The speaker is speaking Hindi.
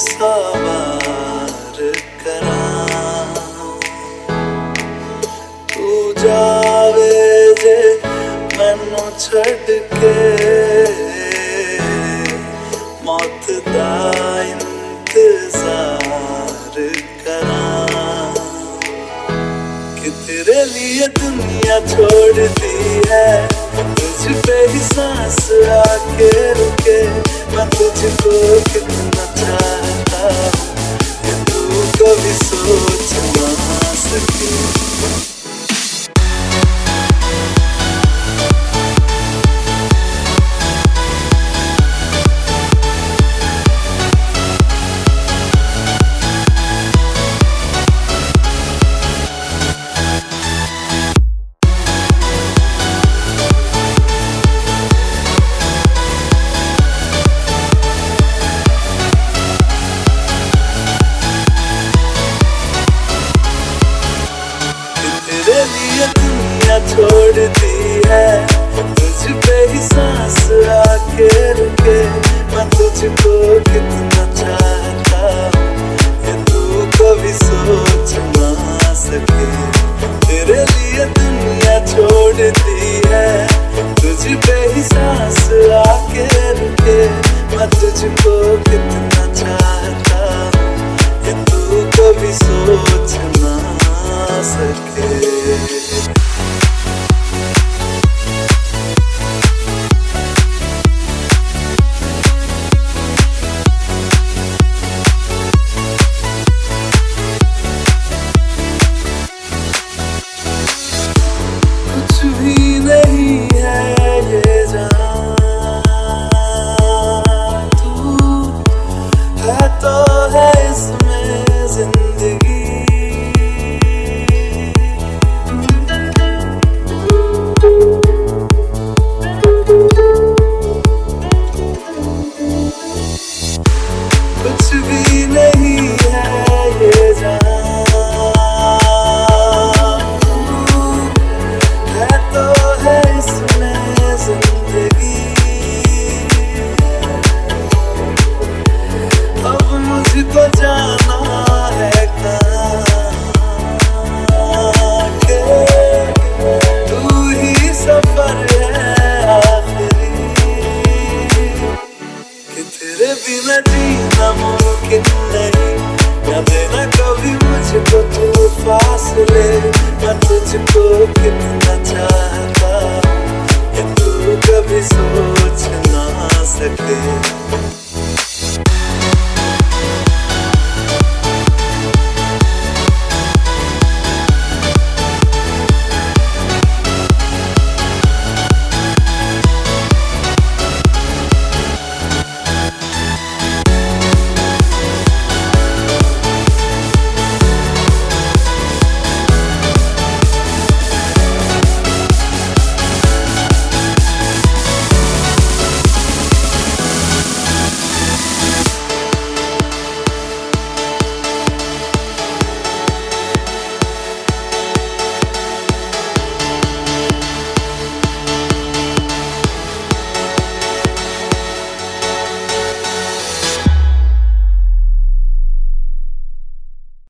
सवार करा तू जावे जे मैनू छड़ के मौत दा इंतजार करा कि तेरे लिए दुनिया छोड़ दी है तुझ पे ही सांस आके रुके मैं तुझको कितना चाहता हूँ कि तू कभी सोच ना सके तेरे लिए दुनिया छोड़ दी है तुझ पे ही सांस आके रुके मैं तुझको कितना चाहता हूँ कि तू कभी सोच ना सके तेरे लिए दुनिया छोड़ दी है तुझ पे ही सांस आके रुके मैं तुझको